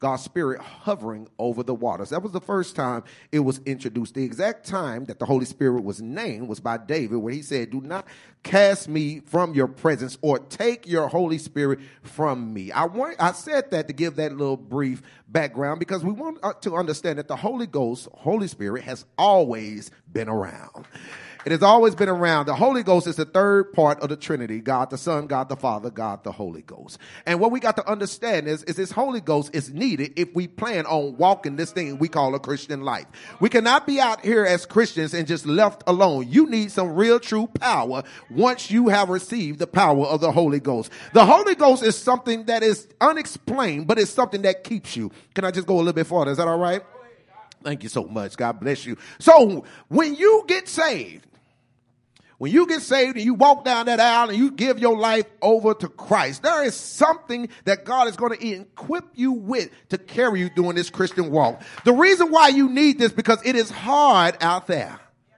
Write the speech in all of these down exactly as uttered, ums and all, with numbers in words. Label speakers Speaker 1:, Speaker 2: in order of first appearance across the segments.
Speaker 1: God's Spirit hovering over the waters. That was the first time it was introduced. The exact time that the Holy Spirit was named was by David, where he said, do not cast me from your presence or take your Holy Spirit from me. I want, I said that to give that little brief background because we want to understand that the Holy Ghost, Holy Spirit, has always been around. It has always been around. The Holy Ghost is the third part of the Trinity, God the Son, God the Father, God the Holy Ghost. And what we got to understand is, is this Holy Ghost is needed if we plan on walking this thing we call a Christian life. We cannot be out here as Christians and just left alone. You need some real true power once you have received the power of the Holy Ghost. The Holy Ghost is something that is unexplained, but it's something that keeps you. Can I just go a little bit further? Is that all right? Thank you so much. God bless you. So when you get saved, When you get saved and you walk down that aisle and you give your life over to Christ, there is something that God is going to equip you with to carry you during this Christian walk. The reason why you need this because it is hard out there.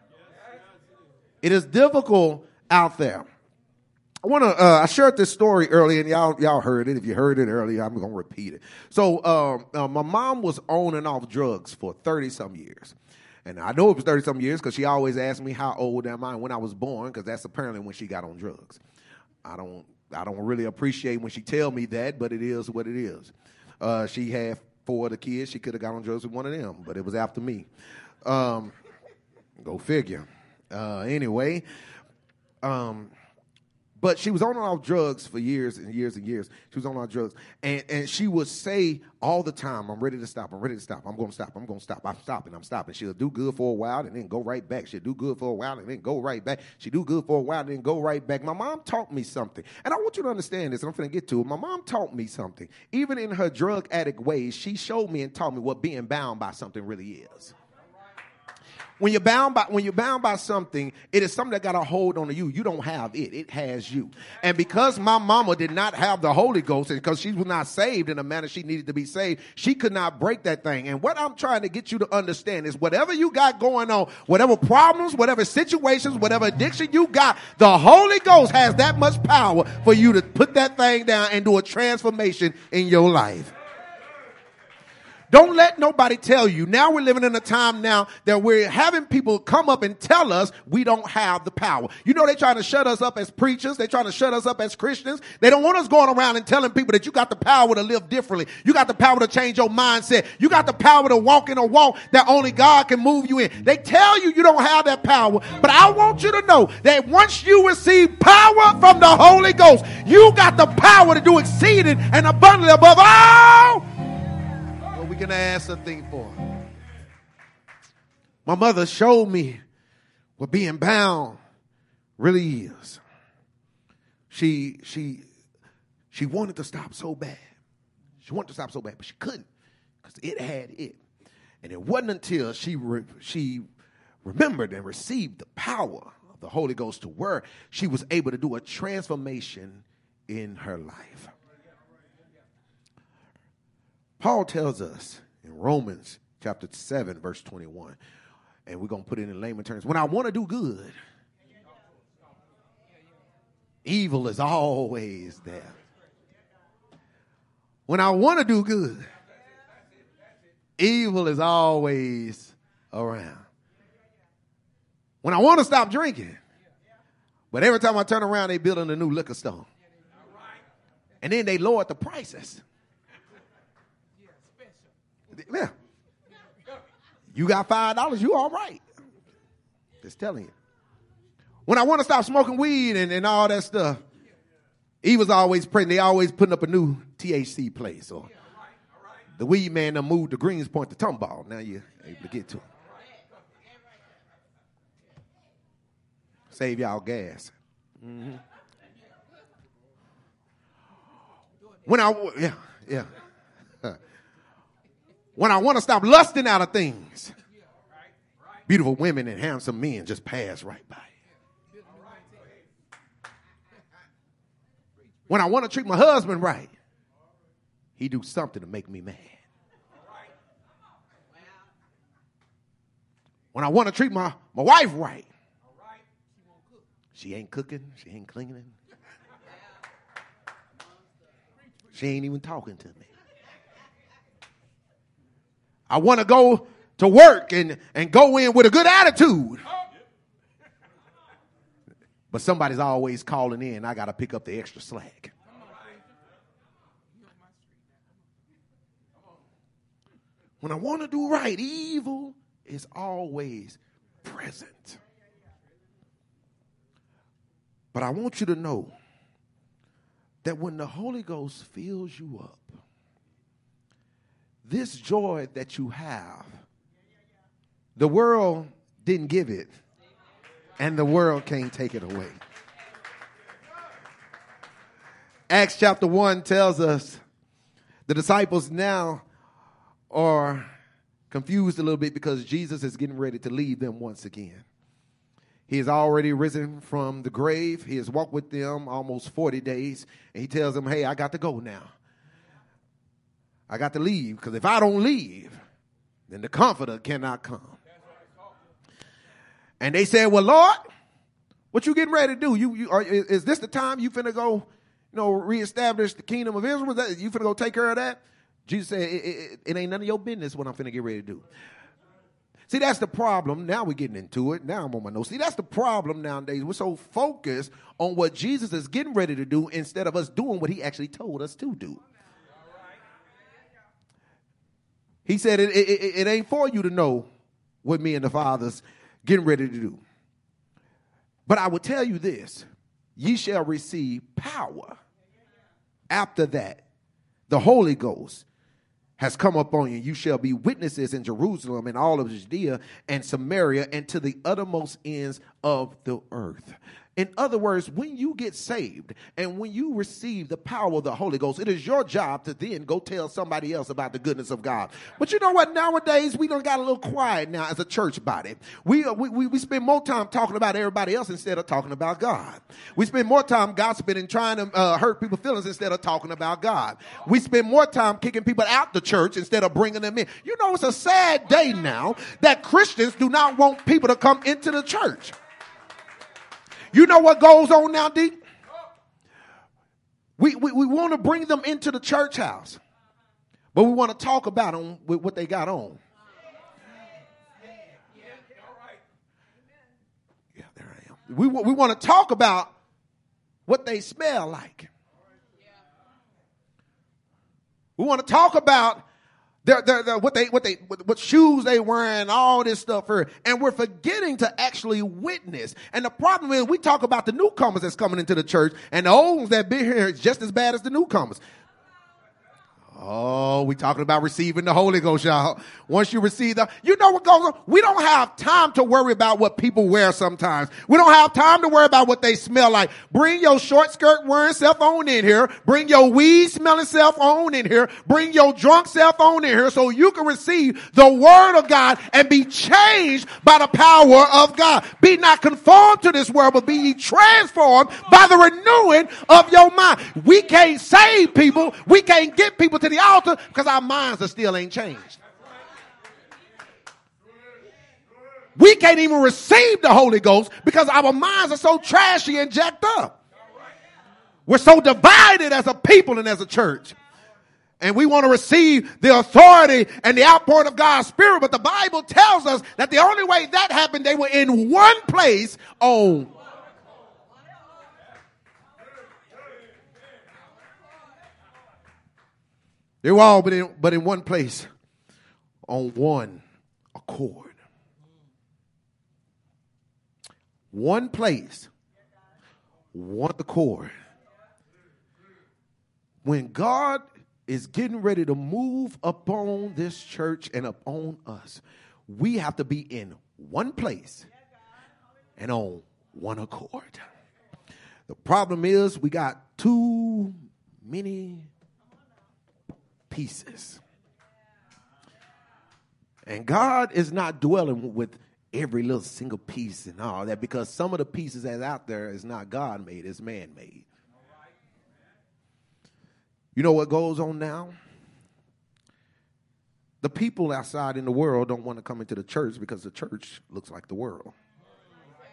Speaker 1: It is difficult out there. I want to, uh, I shared this story earlier and y'all, y'all heard it. If you heard it earlier, I'm going to repeat it. So, um, uh, my mom was on and off drugs for thirty some years. And I know it was thirty some years because she always asked me how old am I and when I was born, because that's apparently when she got on drugs. I don't, I don't really appreciate when she tell me that, but it is what it is. Uh, she had four of the kids. She could have got on drugs with one of them, but it was after me. Um, go figure. Uh, anyway, um, but she was on and off drugs for years and years and years. She was on and off drugs. And, and she would say all the time, I'm ready to stop. I'm ready to stop. I'm going to stop. I'm going to stop. I'm stopping. I'm stopping. She'll do good for a while and then go right back. She'll do good for a while and then go right back. She'll do good for a while and then go right back. My mom taught me something. And I want you to understand this, and I'm going to get to it. My mom taught me something. Even in her drug addict ways, she showed me and taught me what being bound by something really is. When you're bound by when you're bound by something, it is something that got a hold on you. You don't have it. It has you. And because my mama did not have the Holy Ghost, and because she was not saved in the manner she needed to be saved, she could not break that thing. And what I'm trying to get you to understand is whatever you got going on, whatever problems, whatever situations, whatever addiction you got, the Holy Ghost has that much power for you to put that thing down and do a transformation in your life. Don't let nobody tell you. Now we're living in a time now that we're having people come up and tell us we don't have the power. You know, they're trying to shut us up as preachers. They're trying to shut us up as Christians. They don't want us going around and telling people that you got the power to live differently. You got the power to change your mindset. You got the power to walk in a walk that only God can move you in. They tell you you don't have that power. But I want you to know that once you receive power from the Holy Ghost, you got the power to do exceeding and abundantly above all we can ask a thing for. My mother showed me what being bound really is. She she she wanted to stop so bad. She wanted to stop so bad, but she couldn't because it had it. And it wasn't until she re, she remembered and received the power of the Holy Ghost to where she was able to do a transformation in her life. Paul tells us in Romans chapter seven, verse twenty-one, and we're going to put it in layman terms. When I want to do good, evil is always there. When I want to do good, evil is always around. When I want to stop drinking, but every time I turn around, they building a new liquor store. And then they lowered the prices. Yeah. You got five dollars, you all right. Just telling you. When I want to stop smoking weed and, and all that stuff, he was always praying. They always putting up a new T H C place. Or the weed man done moved to Greens Point to Tomball. Now you're able to get to it. Save y'all gas. Mm-hmm. When I, yeah, yeah. When I want to stop lusting out of things, beautiful women and handsome men just pass right by. When I want to treat my husband right, he do something to make me mad. When I want to treat my, my wife right, she ain't cooking, she ain't cleaning, she ain't even talking to me. I want to go to work and, and go in with a good attitude. But somebody's always calling in. I got to pick up the extra slack. When I want to do right, evil is always present. But I want you to know that when the Holy Ghost fills you up, this joy that you have, the world didn't give it, and the world can't take it away. Acts chapter one tells us the disciples now are confused a little bit because Jesus is getting ready to leave them once again. He has already risen from the grave. He has walked with them almost forty days, and he tells them, hey, I got to go now. I got to leave, because if I don't leave, then the Comforter cannot come. And they said, well, Lord, what you getting ready to do? You, you are, is this the time you finna go, you know, reestablish the kingdom of Israel? That, you finna go take care of that? Jesus said, it, it, it ain't none of your business what I'm finna get ready to do. See, that's the problem. Now we're getting into it. Now I'm on my nose. See, that's the problem nowadays. We're so focused on what Jesus is getting ready to do instead of us doing what he actually told us to do. He said it, it, it, it ain't for you to know what me and the Father's getting ready to do. But I will tell you this, ye shall receive power. After that, the Holy Ghost has come upon you. You shall be witnesses in Jerusalem and all of Judea and Samaria and to the uttermost ends of the earth. In other words, when you get saved and when you receive the power of the Holy Ghost, it is your job to then go tell somebody else about the goodness of God. But you know what? Nowadays, we done got a little quiet now as a church body. We, uh, we, we, we spend more time talking about everybody else instead of talking about God. We spend more time gossiping and trying to uh, hurt people's feelings instead of talking about God. We spend more time kicking people out the church instead of bringing them in. You know, it's a sad day now that Christians do not want people to come into the church. You know what goes on now, D? We, we, we want to bring them into the church house, but we want to talk about them with what they got on. Yeah, there I am. We, we want to talk about what they smell like. We want to talk about They're, they're, they're, what they, what they, what, what shoes they wearing, all this stuff here, and we're forgetting to actually witness. And the problem is, we talk about the newcomers that's coming into the church, and the old ones that been here is just as bad as the newcomers. Oh, we talking about receiving the Holy Ghost, y'all. Once you receive the, you know what goes on? We don't have time to worry about what people wear sometimes. We don't have time to worry about what they smell like. Bring your short skirt wearing self on in here. Bring your weed smelling self on in here. Bring your drunk self on in here so you can receive the word of God and be changed by the power of God. Be not conformed to this world, but be ye transformed by the renewing of your mind. We can't save people. We can't get people to the altar because our minds are still ain't changed. We can't even receive the Holy Ghost because our minds are so trashy and jacked up. We're so divided as a people and as a church. And we want to receive the authority and the outpouring of God's Spirit. But the Bible tells us that the only way that happened, they were in one place on They were all but in, but in one place on one accord. One place, one accord. When God is getting ready to move upon this church and upon us, we have to be in one place and on one accord. The problem is we got too many pieces. And God is not dwelling with every little single piece and all that, because some of the pieces that's out there is not God made, it's man made. You know what goes on now? The people outside in the world don't want to come into the church because the church looks like the world.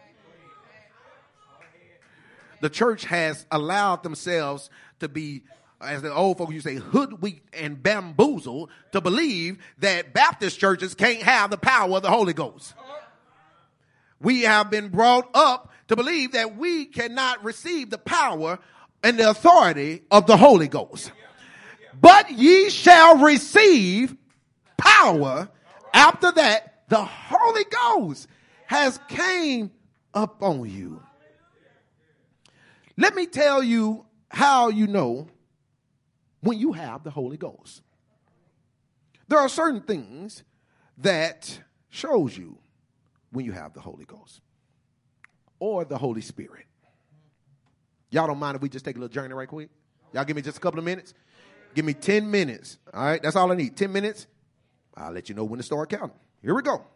Speaker 1: The church has allowed themselves to be as the old folks, you say, hoodwinked and bamboozled to believe that Baptist churches can't have the power of the Holy Ghost. We have been brought up to believe that we cannot receive the power and the authority of the Holy Ghost. But ye shall receive power. After that, the Holy Ghost has came upon you. Let me tell you how you know when you have the Holy Ghost. There are certain things that shows you when you have the Holy Ghost or the Holy Spirit. Y'all don't mind if we just take a little journey right quick? Y'all give me just a couple of minutes? Give me ten minutes. All right, that's all I need. ten minutes. I'll let you know when to start counting. Here we go.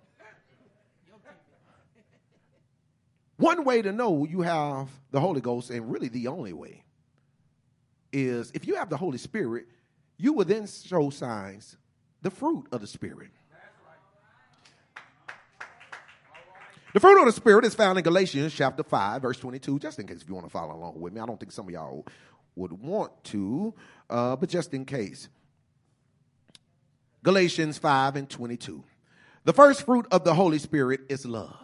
Speaker 1: One way to know you have the Holy Ghost, and really the only way, is if you have the Holy Spirit, you will then show signs, the fruit of the Spirit. The fruit of the Spirit is found in Galatians chapter five, verse twenty-two, just in case if you want to follow along with me. I don't think some of y'all would want to, uh, but just in case. Galatians five and twenty-two. The first fruit of the Holy Spirit is love.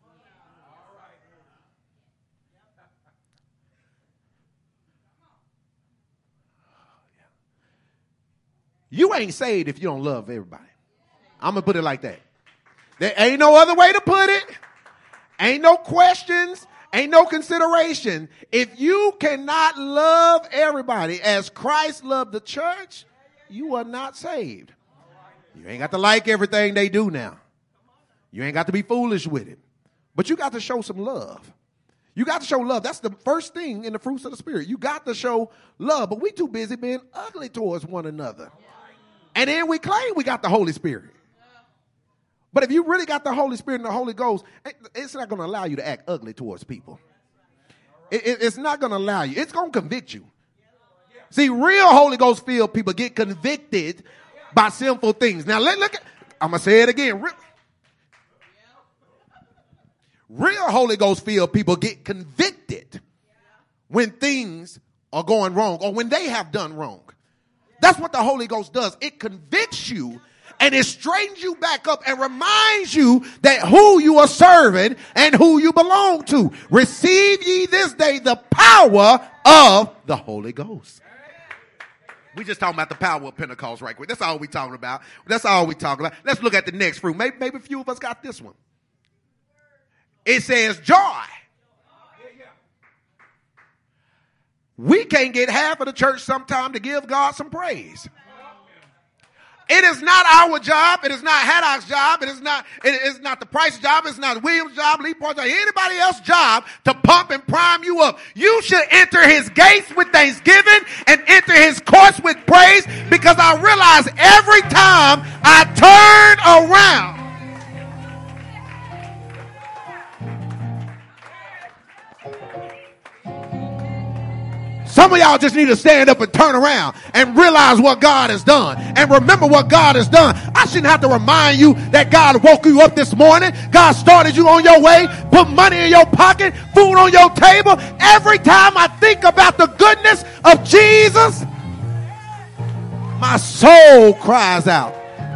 Speaker 1: You ain't saved if you don't love everybody. I'm going to put it like that. There ain't no other way to put it. Ain't no questions. Ain't no consideration. If you cannot love everybody as Christ loved the church, you are not saved. You ain't got to like everything they do now. You ain't got to be foolish with it. But you got to show some love. You got to show love. That's the first thing in the fruits of the Spirit. You got to show love. But we too busy being ugly towards one another. And then we claim we got the Holy Spirit. But if you really got the Holy Spirit and the Holy Ghost, it's not going to allow you to act ugly towards people. It, it, it's not going to allow you. It's going to convict you. See, real Holy Ghost filled people get convicted by sinful things. Now, let, look at, I'm going to say it again. Real, real Holy Ghost filled people get convicted when things are going wrong or when they have done wrong. That's what the Holy Ghost does. It convicts you and it straightens you back up and reminds you that who you are serving and who you belong to. Receive ye this day the power of the Holy Ghost. We just talking about the power of Pentecost right quick. That's all we talking about. That's all we talking about. Let's look at the next fruit. Maybe, maybe a few of us got this one. It says joy. We can't get half of the church sometime to give God some praise. It is not our job. It is not Haddock's job. It is not, it is not the Price job. It's not William's job, Lee Park's job, anybody else's job to pump and prime you up. You should enter his gates with thanksgiving and enter his courts with praise, because I realize every time I turn around, some of y'all just need to stand up and turn around and realize what God has done and remember what God has done. I shouldn't have to remind you that God woke you up this morning. God started you on your way, put money in your pocket, food on your table. Every time I think about the goodness of Jesus, my soul cries out.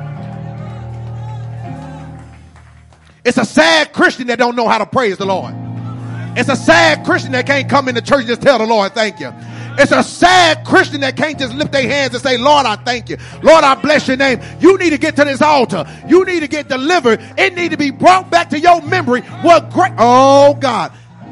Speaker 1: It's a sad Christian that don't know how to praise the Lord. It's a sad Christian that can't come into church and just tell the Lord, thank you. It's a sad Christian that can't just lift their hands and say, Lord, I thank you. Lord, I bless your name. You need to get to this altar. You need to get delivered. It need to be brought back to your memory. What great, oh God.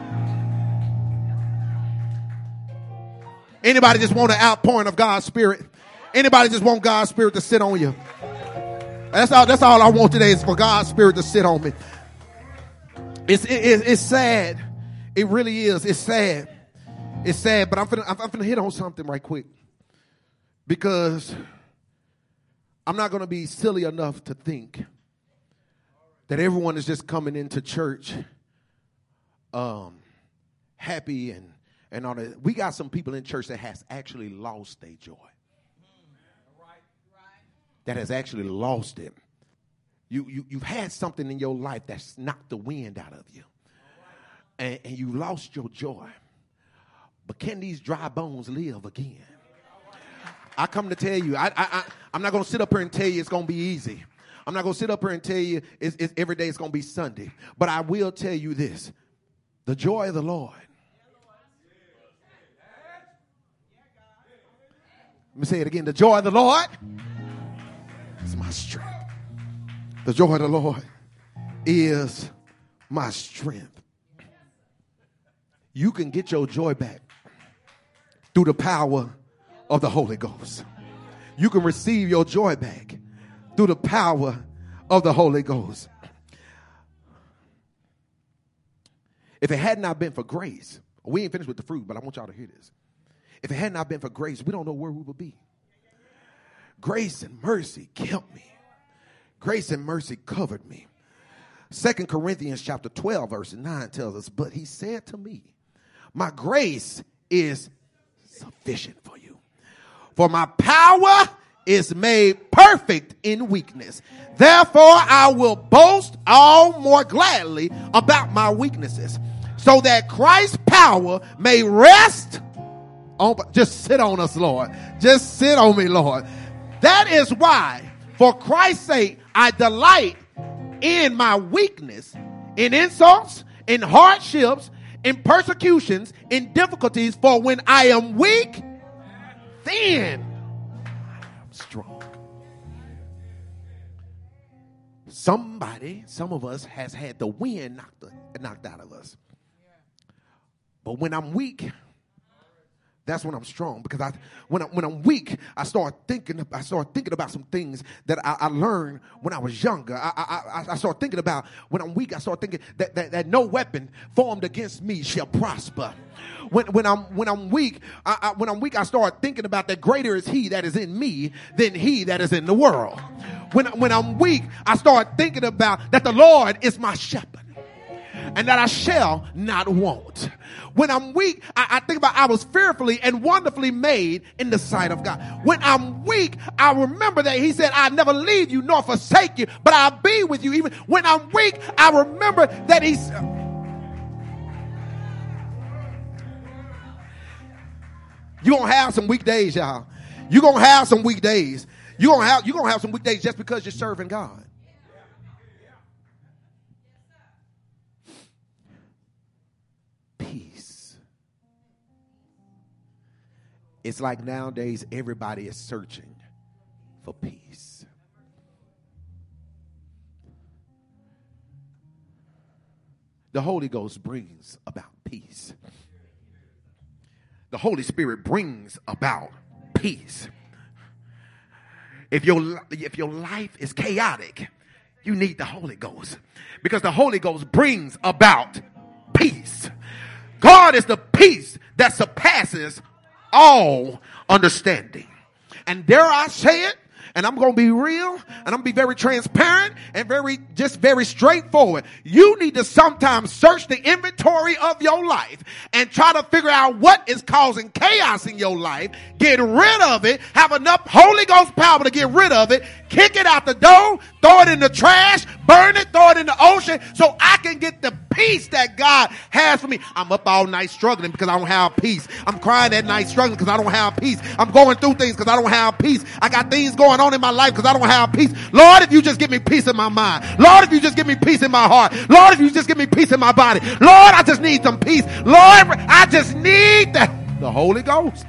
Speaker 1: Anybody just want an outpouring of God's Spirit? Anybody just want God's Spirit to sit on you? That's all, that's all I want today is for God's Spirit to sit on me. It's, it, it, it's sad. It really is. It's sad. It's sad, but I'm finna, I'm finna hit on something right quick, because I'm not going to be silly enough to think that everyone is just coming into church um, happy and, and all that. We got some people in church that has actually lost their joy. That has actually lost it. You, you, you've had something in your life that's knocked the wind out of you. And, and you lost your joy. But can these dry bones live again? I come to tell you, I, I, I, I'm not going to sit up here and tell you it's going to be easy. I'm not going to sit up here and tell you it's, it's, every day it's going to be Sunday. But I will tell you this. The joy of the Lord. Let me say it again. The joy of the Lord is my strength. The joy of the Lord is my strength. You can get your joy back through the power of the Holy Ghost. You can receive your joy back through the power of the Holy Ghost. If it had not been for grace, we ain't finished with the fruit, but I want y'all to hear this. If it had not been for grace, we don't know where we would be. Grace and mercy kept me. Grace and mercy covered me. Second Corinthians chapter twelve, verse nine tells us, but he said to me, my grace is sufficient for you. For my power is made perfect in weakness. Therefore, I will boast all more gladly about my weaknesses, so that Christ's power may rest on, just sit on us, Lord. Just sit on me, Lord. That is why, for Christ's sake, I delight in my weakness, in insults, in hardships, in persecutions, in difficulties. For when I am weak, then I am strong. Somebody, some of us has had the wind knocked, knocked out of us. But when I'm weak, that's when I'm strong, because I, when, I, when I'm weak, I start thinking. I start thinking about some things that I, I learned when I was younger. I, I, I start thinking about when I'm weak. I start thinking that, that, that no weapon formed against me shall prosper. When, when I'm when I'm weak, I, I, when I'm weak, I start thinking about that greater is He that is in me than he that is in the world. When when I'm weak, I start thinking about that the Lord is my shepherd, and that I shall not want. When I'm weak, I, I think about I was fearfully and wonderfully made in the sight of God. When I'm weak, I remember that He said, I'll never leave you nor forsake you, but I'll be with you. Even when I'm weak, I remember that He's... You're going to have some weak days, y'all. You're going to have some weak days. You're going to have, you're going to have some weak days just because you're serving God. It's like nowadays everybody is searching for peace. The Holy Ghost brings about peace. The Holy Spirit brings about peace. If your, if your life is chaotic, you need the Holy Ghost, because the Holy Ghost brings about peace. God is the peace that surpasses all understanding. And dare I say it, and I'm going to be real, and I'm going to be very transparent and very, just very straightforward. You need to sometimes search the inventory of your life and try to figure out what is causing chaos in your life. Get rid of it. Have enough Holy Ghost power to get rid of it. Kick it out the door. Throw it in the trash. Burn it. Throw it in the ocean so I can get the peace that God has for me. I'm up all night struggling because I don't have peace. I'm crying at night struggling because I don't have peace. I'm going through things because I don't have peace. I got things going on in my life because I don't have peace. Lord, if you just give me peace in my mind. Lord, if you just give me peace in my heart. Lord, if you just give me peace in my body. Lord, I just need some peace. Lord, I just need the, the Holy Ghost.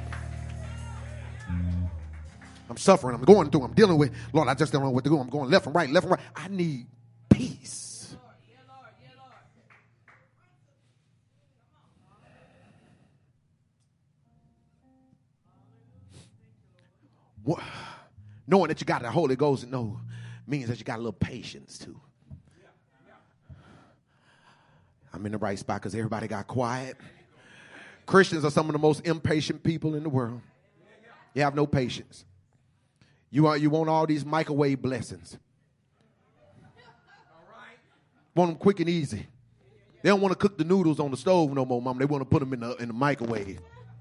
Speaker 1: I'm suffering. I'm going through. I'm dealing with. Lord, I just don't know what to do. I'm going left and right, left and right. I need peace. What? Knowing that you got the Holy Ghost, no, means that you got a little patience too. I'm in the right spot because everybody got quiet. Christians are some of the most impatient people in the world. You have no patience. You want, you want all these microwave blessings. Want them quick and easy. They don't want to cook the noodles on the stove no more, Mom. They want to put them in the, in the microwave.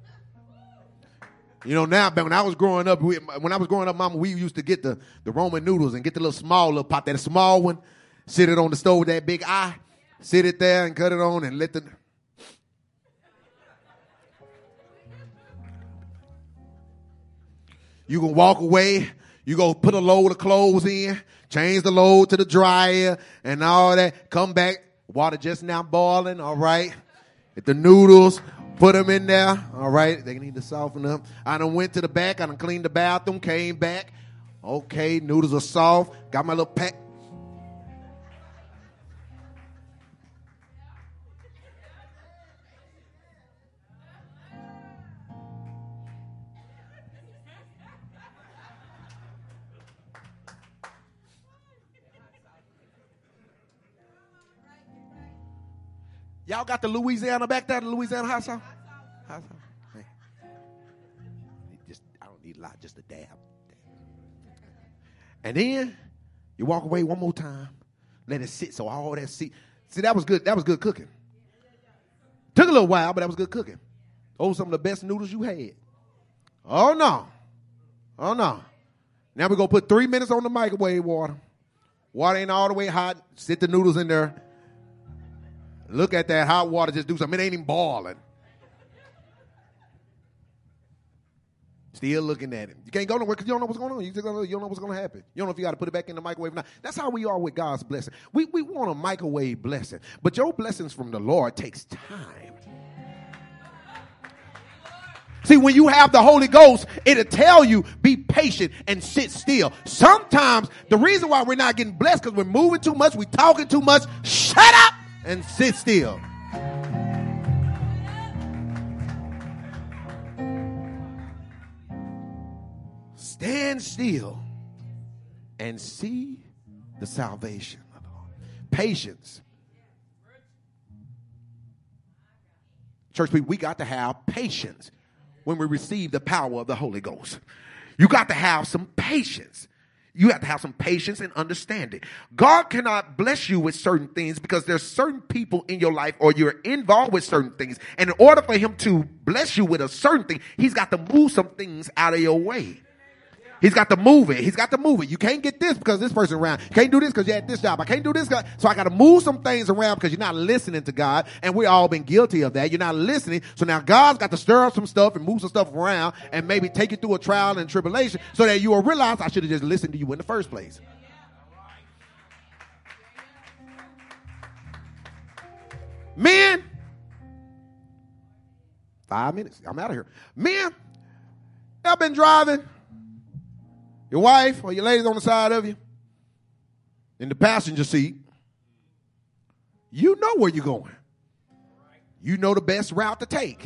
Speaker 1: You know, now, when I was growing up, we, when I was growing up, Mama, we used to get the, the Roman noodles and get the little small little pot, that small one, sit it on the stove with that big eye, sit it there and cut it on and let the... You can walk away. You go put a load of clothes in, change the load to the dryer and all that. Come back. Water just now boiling. All right. Get the noodles. Put them in there. All right. They need to soften up. I done went to the back. I done cleaned the bathroom. Came back. Okay. Noodles are soft. Got my little pack. Y'all got the Louisiana back there, the Louisiana hot sauce? Hot sauce? Hey. Just, I don't need a lot, just a dab. And then you walk away one more time, let it sit. So all that sit. See, that was good. That was good cooking. Took a little while, but that was good cooking. Those were some of the best noodles you had. Oh, no. Oh, no. Now we're going to put three minutes on the microwave water. Water ain't all the way hot. Sit the noodles in there. Look at that hot water just do something. It ain't even boiling. Still looking at it. You can't go nowhere because you don't know what's going on. You, just don't know, you don't know what's going to happen. You don't know if you got to put it back in the microwave or not. That's how we are with God's blessing. We, we want a microwave blessing. But your blessings from the Lord takes time. See, when you have the Holy Ghost, it'll tell you, be patient and sit still. Sometimes the reason why we're not getting blessed because we're moving too much, we're talking too much. Shut up and sit still. Stand still and see the salvation of the Lord. Patience. Church people, we got to have patience when we receive the power of the Holy Ghost. You got to have some patience. You have to have some patience and understanding. God cannot bless you with certain things because there's certain people in your life or you're involved with certain things. And in order for him to bless you with a certain thing, he's got to move some things out of your way. He's got to move it. He's got to move it. You can't get this because this person around. You can't do this because you had this job. I can't do this. So I got to move some things around because you're not listening to God. And we've all been guilty of that. You're not listening. So now God's got to stir up some stuff and move some stuff around and maybe take you through a trial and tribulation so that you will realize I should have just listened to you in the first place. Men, five minutes. I'm out of here. Men, I've been driving. Your wife or your ladies on the side of you in the passenger seat, you know where you're going. You know the best route to take.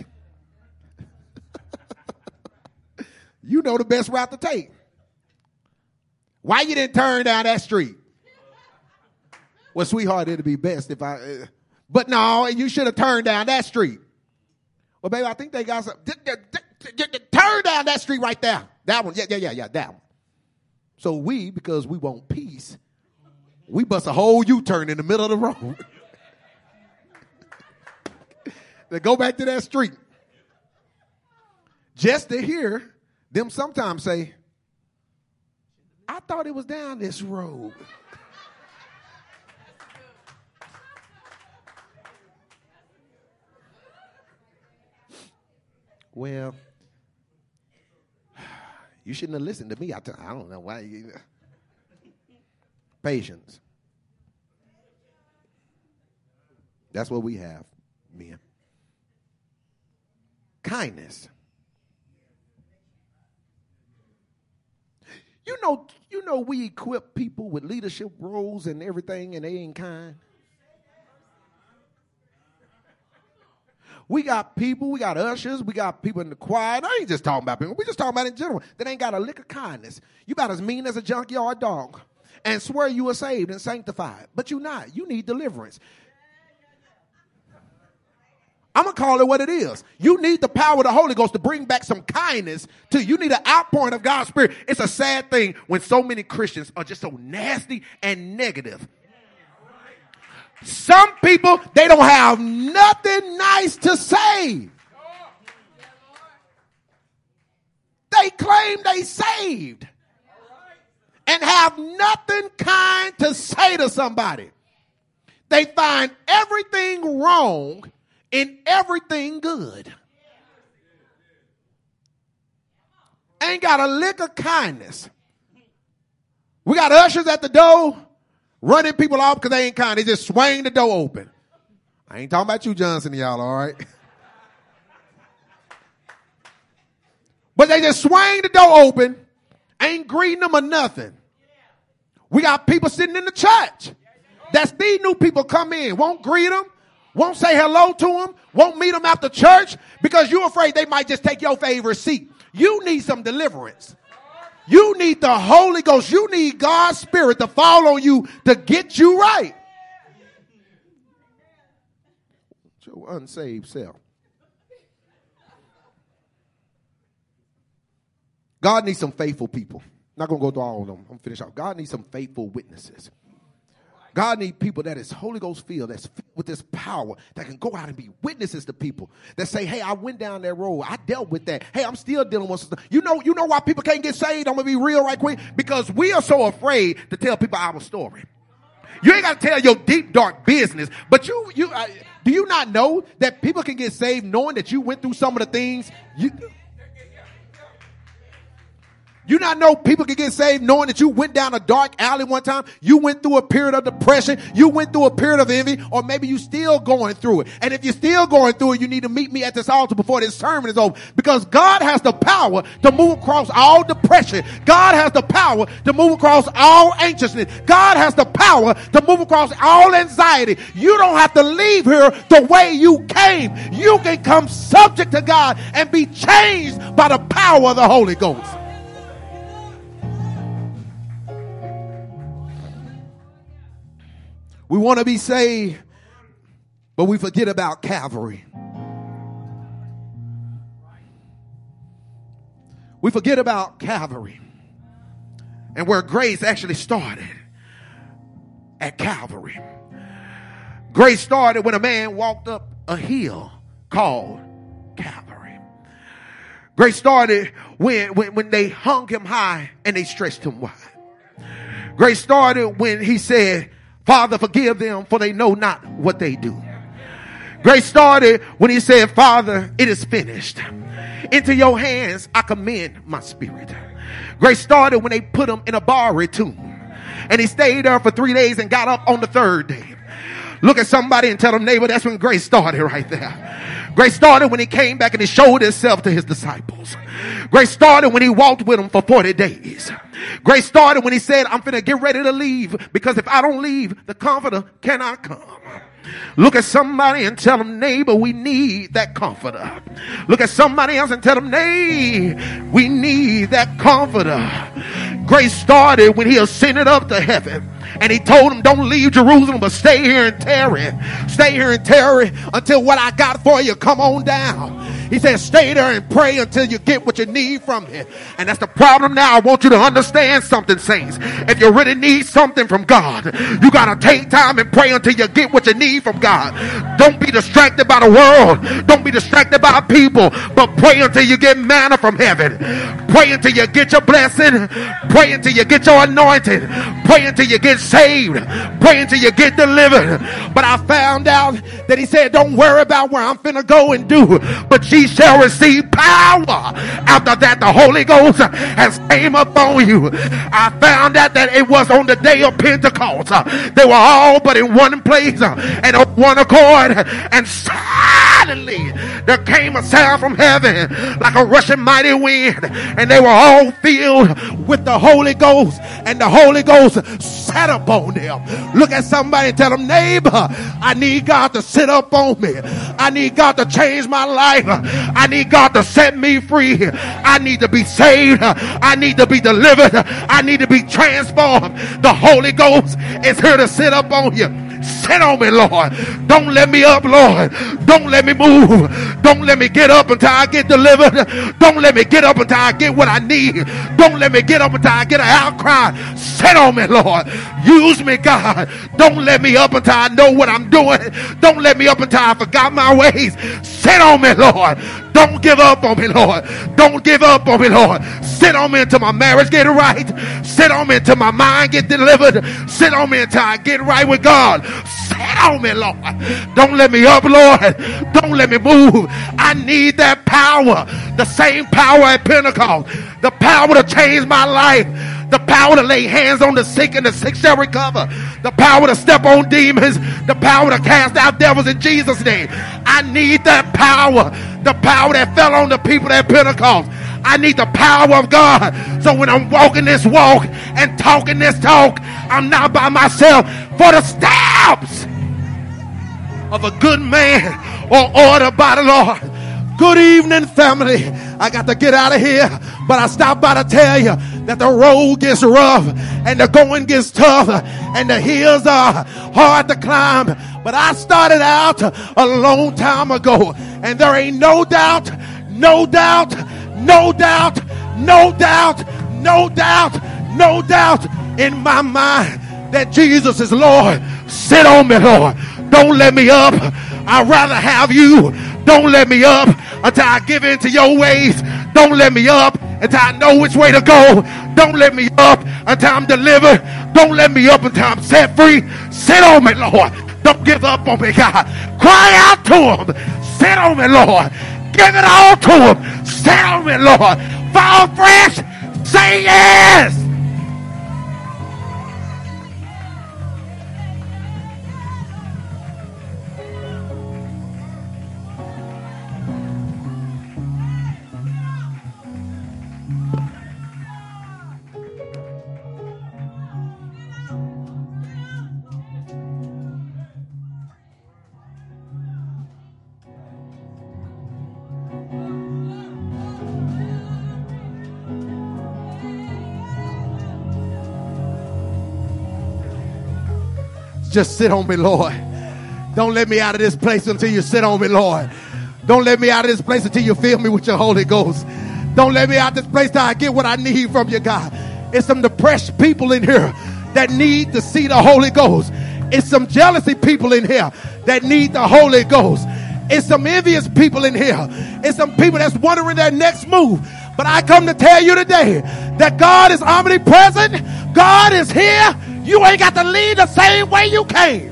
Speaker 1: You know the best route to take. Why you didn't turn down that street? Well, sweetheart, it'd be best if I, uh, but no, you should have turned down that street. Well, baby, I think they got some, turn down that street right there. That one, yeah, yeah, yeah, yeah, that one. So we, because we want peace, we bust a whole U-turn in the middle of the road. They go back to that street. Just to hear them sometimes say, I thought it was down this road. Well, you shouldn't have listened to me. I, t- I don't know why. You... Patience. That's what we have, men. Kindness. You know, you know, we equip people with leadership roles and everything, and they ain't kind. We got people, we got ushers, we got people in the choir. I ain't just talking about people. We just talking about in general that ain't got a lick of kindness. You about as mean as a junkyard dog and swear you are saved and sanctified. But you're not. You need deliverance. I'm going to call it what it is. You need the power of the Holy Ghost to bring back some kindness to you. You need an outpouring of God's Spirit. It's a sad thing when so many Christians are just so nasty and negative. Some people, they don't have nothing nice to say. They claim they saved and have nothing kind to say to somebody. They find everything wrong in everything good. ain't got a lick of kindness. We got ushers at the door running people off because they ain't kind. They just swing the door open. I ain't talking about you, Johnson, y'all, all right? But they just swing the door open, ain't greeting them or nothing. We got people sitting in the church. That's these new people come in, won't greet them, won't say hello to them, won't meet them after church because you're afraid they might just take your favorite seat. You need some deliverance. You need the Holy Ghost. You need God's Spirit to fall on you to get you right. Your unsaved self. God needs some faithful people. Not going to go through all of them. I'm going to finish off. God needs some faithful witnesses. God needs people that is Holy Ghost filled, that's filled with this power, that can go out and be witnesses to people, that say, hey, I went down that road. I dealt with that. Hey, I'm still dealing with stuff. You know, you know why people can't get saved? I'm going to be real right quick. Because we are so afraid to tell people our story. You ain't got to tell your deep, dark business. But you, you, uh, do you not know that people can get saved knowing that you went through some of the things you... You not know people can get saved knowing that you went down a dark alley one time. You went through a period of depression. You went through a period of envy, or maybe you still going through it. And if you're still going through it, you need to meet me at this altar before this sermon is over, because God has the power to move across all depression. God has the power to move across all anxiousness. God has the power to move across all anxiety. You don't have to leave here the way you came. You can come subject to God and be changed by the power of the Holy Ghost. We want to be saved, but we forget about Calvary. We forget about Calvary and where grace actually started at Calvary. Grace started when a man walked up a hill called Calvary. Grace started when, when, when they hung him high and they stretched him wide. Grace started when he said, Father, forgive them, for they know not what they do. Grace started when he said, Father, it is finished. Into your hands I commend my spirit. Grace started when they put him in a borrowed tomb, and he stayed there for three days and got up on the third day. Look at somebody and tell them, neighbor, that's when grace started right there. Grace started when he came back and he showed himself to his disciples. Grace started when he walked with them for forty days. Grace started when he said, I'm finna get ready to leave, because if I don't leave, the Comforter cannot come. Look at somebody and tell them, neighbor, we need that Comforter. Look at somebody else and tell them, nay, we need that Comforter. Grace started when he ascended up to heaven, and he told them, don't leave Jerusalem, but stay here and tarry. Stay here and tarry until what I got for you come on down. He said, stay there and pray until you get what you need from me. And that's the problem now. I want you to understand something, saints. If you really need something from God, you got to take time and pray until you get what you need from God. Don't be distracted by the world. Don't be distracted by people, but pray until you get manna from heaven. Pray until you get your blessing. Pray until you get your anointing. Pray until you get saved. Pray until you get delivered. But I found out that he said, don't worry about where I'm finna go and do, but ye shall receive power. After that, the Holy Ghost has came upon you. I found out that it was on the day of Pentecost. They were all but in one place and on one accord, and suddenly there came a sound from heaven like a rushing mighty wind, and they were all filled with the Holy Ghost, and the Holy Ghost sat upon them. Look at somebody and tell them, neighbor, I need God to sit up on me. I need God to change my life. I need God to set me free. I need to be saved. I need to be delivered. I need to be transformed. The Holy Ghost is here to sit up on you. Sit on me, Lord. Don't let me up, Lord. Don't let me move. Don't let me get up until I get delivered. Don't let me get up until I get what I need. Don't let me get up until I get an outcry. Sit on me, Lord. Use me, God. Don't let me up until I know what I'm doing. Don't let me up until I forgot my ways. Sit on me, Lord. Don't give up on me, Lord. Don't give up on me, Lord. Sit on me until my marriage get right. Sit on me until my mind get delivered. Sit on me until I get right with God. sit on me, Lord. Don't let me up, Lord. Don't let me move. I need that power. The same power at Pentecost. The power to change my life. The power to lay hands on the sick and the sick shall recover. The power to step on demons. The power to cast out devils in Jesus' name. I need that power. The power that fell on the people at Pentecost. I need the power of God. So when I'm walking this walk and talking this talk, I'm not by myself. For the steps of a good man are ordered by the Lord. Good evening, family. I got to get out of here, but I stopped by to tell you that the road gets rough and the going gets tough and the hills are hard to climb. But I started out a long time ago, and there ain't no doubt, no doubt, no doubt, no doubt, no doubt, no doubt in my mind that Jesus is Lord. Sit on me, Lord. Don't let me up. I'd rather have you. Don't let me up until I give in to your ways. Don't let me up until I know which way to go. Don't let me up until I'm delivered. Don't let me up until I'm set free. Sit on me, Lord. Don't give up on me, God. Cry out to him. Sit on me, Lord. Give it all to him. Sit on me, Lord. Fall fresh. Say yes. Just sit on me, Lord. Don't let me out of this place until you sit on me, Lord. Don't let me out of this place until you fill me with your Holy Ghost. Don't let me out of this place till I get what I need from you, God. It's some depressed people in here that need to see the Holy Ghost. It's some jealousy people in here that need the Holy Ghost. It's some envious people in here. It's some people that's wondering their next move. But I come to tell you today that God is omnipresent. God is here. You ain't got to leave the same way you came.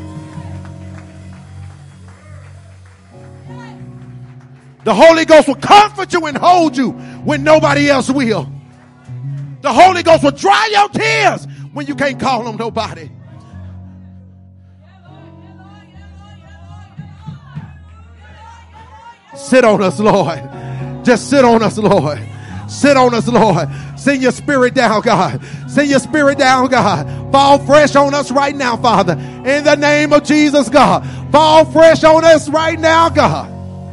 Speaker 1: The Holy Ghost will comfort you and hold you when nobody else will. The Holy Ghost will dry your tears when you can't call on nobody. Sit on us, Lord. Just sit on us, Lord. Sit on us, Lord. Send your spirit down, God. Send your spirit down, God. Fall fresh on us right now, Father. In the name of Jesus, God. Fall fresh on us right now, God.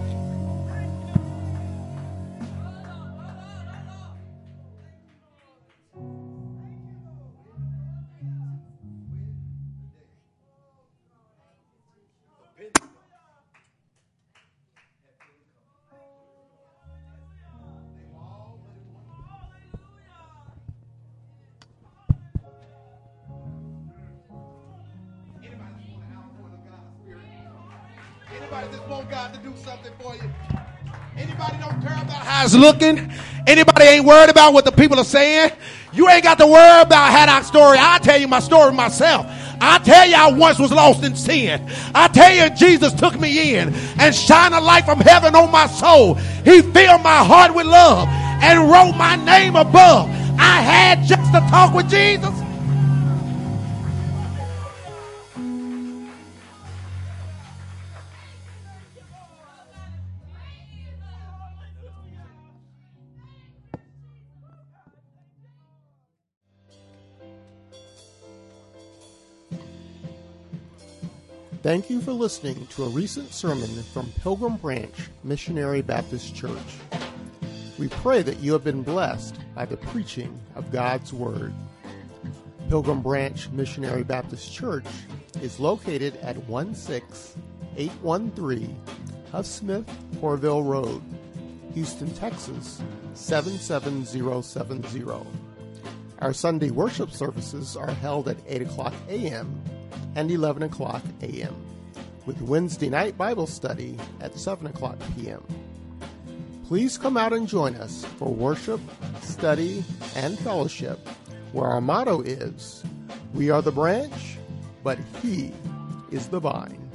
Speaker 1: Anybody just want God to do something for you? Anybody don't care about how it's looking? Anybody ain't worried about what the people are saying? You ain't got to worry about Haddock's story. I'll tell you my story myself. I tell you I once was lost in sin. I tell you Jesus took me in and shined a light from heaven on my soul. He filled my heart with love and wrote my name above. I had just to talk with Jesus.
Speaker 2: Thank you for listening to a recent sermon from Pilgrim Branch Missionary Baptist Church. We pray that you have been blessed by the preaching of God's Word. Pilgrim Branch Missionary Baptist Church is located at one six eight one three Huff Smith Corville Road, Houston, Texas seven seven zero seven zero. Our Sunday worship services are held at eight o'clock a.m. and eleven o'clock a.m., with Wednesday night Bible study at seven o'clock p.m. Please come out and join us for worship, study, and fellowship, where our motto is, we are the branch, but he is the vine.